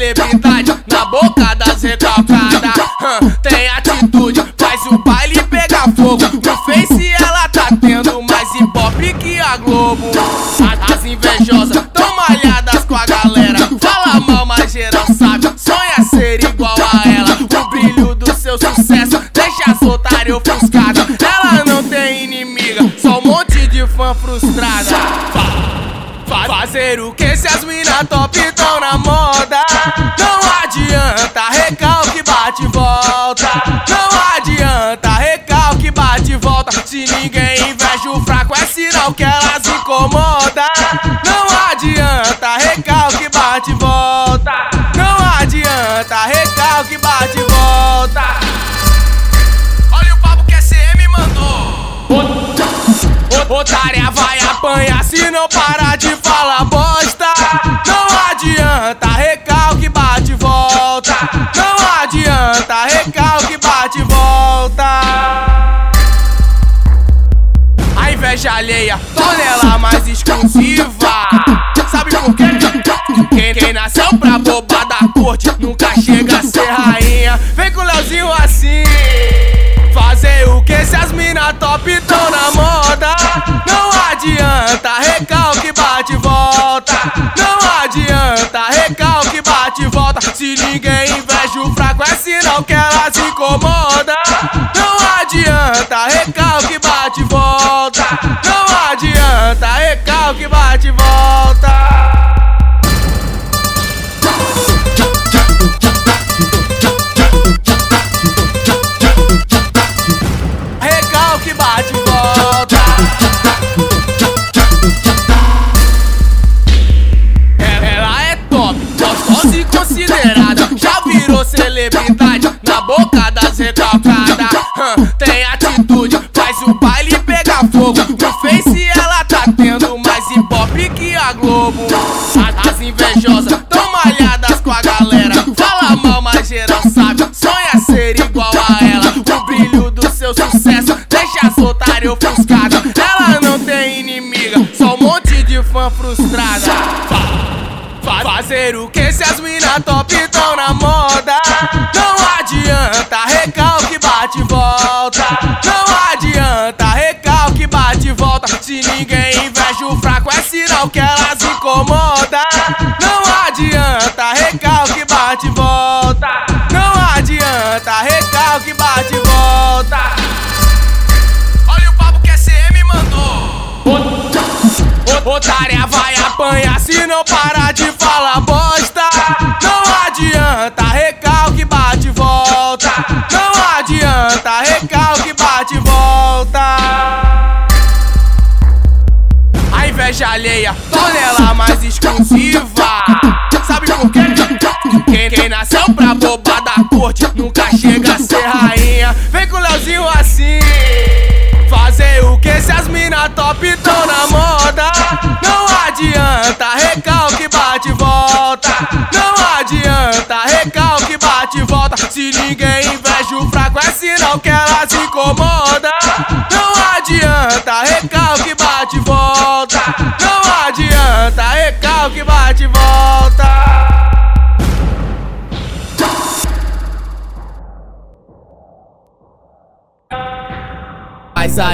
celebridade na boca das recalcadas. Tem atitude, faz o baile pegar fogo. No Face ela tá tendo mais hip hop que a Globo. As invejosas tão malhadas com a galera. Fala mal, mas geral sabe, sonha ser igual a ela. O brilho do seu sucesso deixa as otárias ofuscadas. Ela não tem inimiga, só um monte de fã frustrada. Fazer o que se as mina top tão na moda? Não adianta, recalque bate e volta. Não adianta, recalque bate e volta. Se ninguém inveja o fraco é sinal que elas incomoda. Não adianta, recalque bate e volta. Não adianta, recalque bate e volta. Olha o papo que a CM mandou. Otária vai apanhar se não parar de falar bosta. Não adianta, recalque bate e volta. Não adianta, recalque bate e volta. A inveja alheia torna ela mais exclusiva. Sabe por quê? Quem nasceu pra bobar da corte nunca chega a ser rainha. Vem com o Leozinho assim. Fazer o que se as mina top tão na moda? Não adianta, recalque bate e volta. Não adianta, recalque bate e volta. Se ninguém inveja o fraco é sinal que ela se incomoda. Não adianta, recalque bate e volta. Não adianta, recalque bate e volta. Recalque bate e volta. Ela é top, gostosa e considerada. Já virou celebridade na boca das recalcadas. Tem atitude, faz o baile pegar fogo. No Face ela tá tendo mais hip hop que a Globo. As invejosas tão malhadas com a galera. Fala mal, mas geral sabe, sonha ser igual a ela. O brilho do seu sucesso deixa as otárias ofuscadas. Ela não tem inimiga, só um monte de fã frustrada. Fazer o que se as mina top tão na moda? Não adianta, recalque bate e volta. Não adianta, recalque bate e volta. Se ninguém inveja o fraco é sinal que elas incomoda. Não adianta, recalque bate e volta. Não adianta, recalque bate e volta. Olha o papo que a CM mandou. Otária vai apanhar se não parar de falar bosta. Não adianta, recalque bate e volta. Não adianta, recalque bate e volta. A inveja alheia torna ela mais exclusiva. Sabe por quê? Quem nasceu pra bobar da corte nunca chega a ser rainha. Vem com o Leozinho assim. Fazer o que se as mina top tão na moda? Não adianta, recalque bate e volta. Não adianta, recalque bate e volta. Se ninguém inveja o fraco é sinal que ela se incomoda. Não adianta, recalque bate e volta. Não adianta, recalque bate e volta. Mas